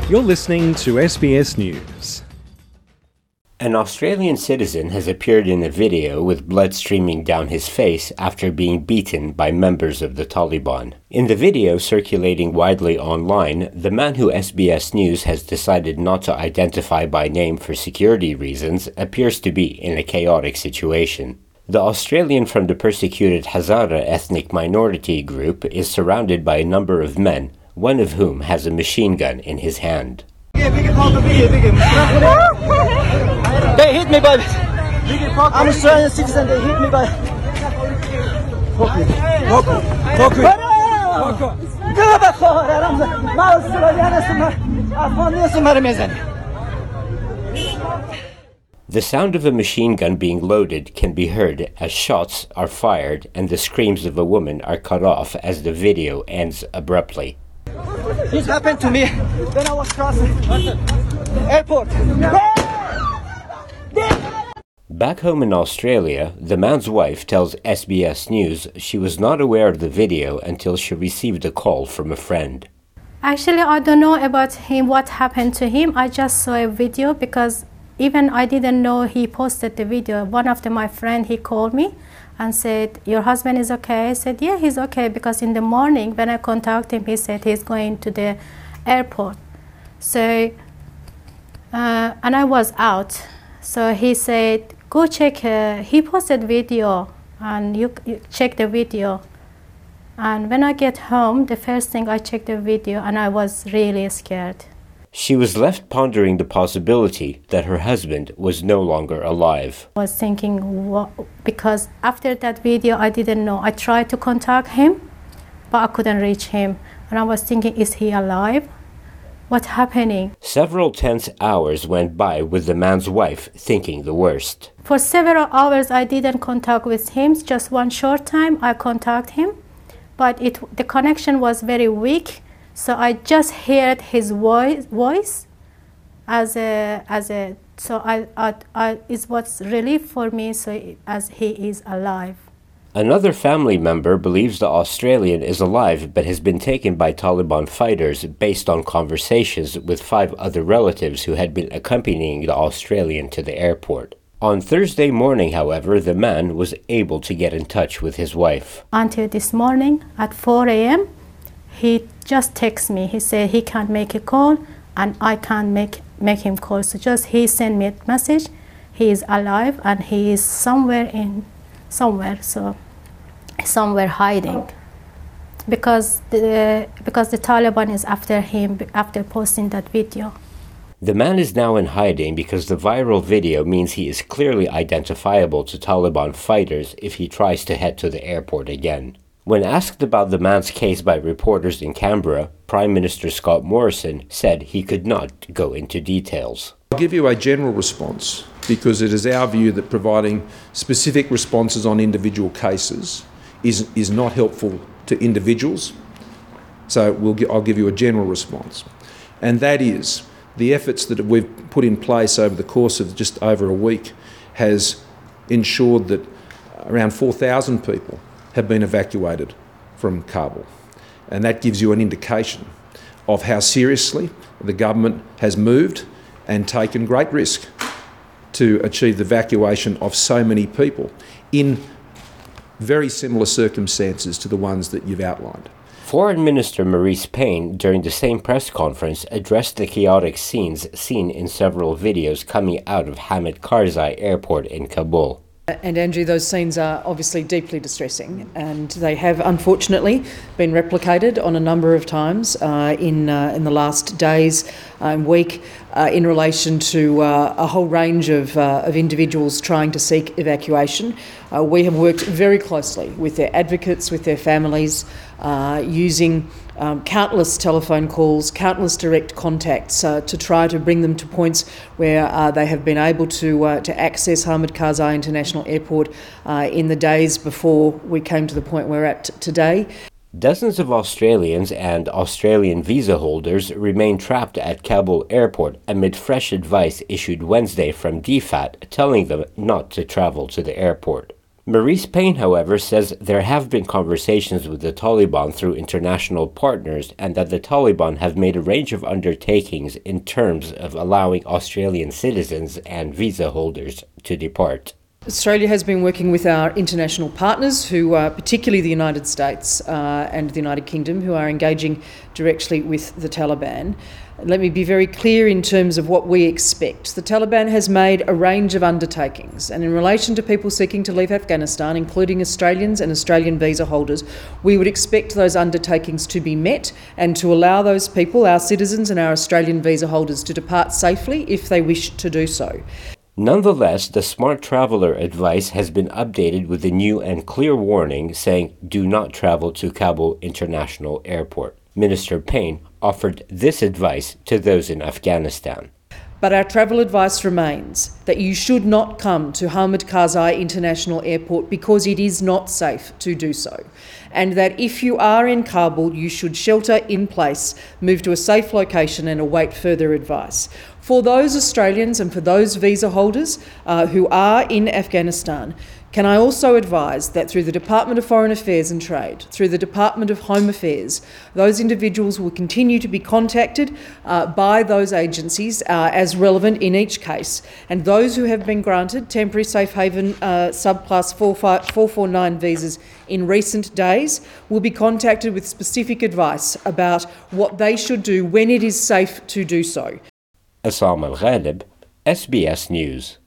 You're listening to SBS News. An Australian citizen has appeared in a video with blood streaming down his face after being beaten by members of the Taliban. In the video circulating widely online, the man who SBS News has decided not to identify by name for security reasons appears to be in a chaotic situation. The Australian from the persecuted Hazara ethnic minority group is surrounded by a number of men, one of whom has a machine gun in his hand. They hit me, but I'm a Australian citizen. They hit me, but The sound of a machine gun being loaded can be heard as shots are fired and the screams of a woman are cut off as the video ends abruptly. this happened to me when I was crossing airport. Back home in Australia, the man's wife tells SBS News she was not aware of the video until she received a call from a friend. Actually, I don't know about him, what happened to him. I just saw a video because even I didn't know he posted the video. One of my friends, he called me and said, "Your husband is okay?" I said, "Yeah, he's okay," because in the morning when I contacted him, he said he's going to the airport. So, and I was out. So he said, "Go check." He posted video, and you check the video. And when I get home, the first thing I checked the video, and I was really scared. She was left pondering the possibility that her husband was no longer alive. I was thinking, because after that video, I didn't know. I tried to contact him, but I couldn't reach him. And I was thinking, is he alive? What's happening? Several tense hours went by with the man's wife thinking the worst. For several hours, I didn't contact with him. Just one short time, I contacted him, but the connection was very weak. So I just heard his voice so it was relief for me. So as he is alive. Another family member believes the Australian is alive but has been taken by Taliban fighters based on conversations with 5 other relatives who had been accompanying the Australian to the airport. On Thursday morning, however, the man was able to get in touch with his wife. Until this morning at 4 a.m., he just texted me. He said he can't make a call and I can't make him call. So just he sent me a message. He is alive and he is somewhere hiding because the Taliban is after him after posting that video. The man is now in hiding because the viral video means he is clearly identifiable to Taliban fighters if he tries to head to the airport again. When asked about the man's case by reporters in Canberra, Prime Minister Scott Morrison said he could not go into details. I'll give you a general response because it is our view that providing specific responses on individual cases is not helpful to individuals. So I'll give you a general response. And that is the efforts that we've put in place over the course of just over a week has ensured that around 4,000 people have been evacuated from Kabul. And that gives you an indication of how seriously the government has moved and taken great risk to achieve the evacuation of so many people in very similar circumstances to the ones that you've outlined. Foreign Minister Marise Payne, during the same press conference, addressed the chaotic scenes seen in several videos coming out of Hamid Karzai Airport in Kabul. And Andrew, those scenes are obviously deeply distressing, and they have unfortunately been replicated on a number of times in the last days and week in relation to a whole range of individuals trying to seek evacuation. We have worked very closely with their advocates, with their families, using countless telephone calls, countless direct contacts to try to bring them to points where they have been able to access Hamid Karzai International Airport in the days before we came to the point we're at today. Dozens of Australians and Australian visa holders remain trapped at Kabul airport amid fresh advice issued Wednesday from DFAT telling them not to travel to the airport. Maurice Payne, however, says there have been conversations with the Taliban through international partners and that the Taliban have made a range of undertakings in terms of allowing Australian citizens and visa holders to depart. Australia has been working with our international partners, who are particularly the United States and the United Kingdom, who are engaging directly with the Taliban. Let me be very clear in terms of what we expect. The Taliban has made a range of undertakings, and in relation to people seeking to leave Afghanistan, including Australians and Australian visa holders, we would expect those undertakings to be met and to allow those people, our citizens and our Australian visa holders, to depart safely if they wish to do so. Nonetheless, the Smart Traveller advice has been updated with a new and clear warning saying do not travel to Kabul International Airport. Minister Payne offered this advice to those in Afghanistan. But our travel advice remains that you should not come to Hamid Karzai International Airport because it is not safe to do so. And that if you are in Kabul, you should shelter in place, move to a safe location and await further advice. For those Australians and for those visa holders who are in Afghanistan, can I also advise that through the Department of Foreign Affairs and Trade, through the Department of Home Affairs, those individuals will continue to be contacted by those agencies as relevant in each case. And those who have been granted temporary safe haven subclass 449 visas in recent days will be contacted with specific advice about what they should do when it is safe to do so. Assam Al-Ghalib, SBS News.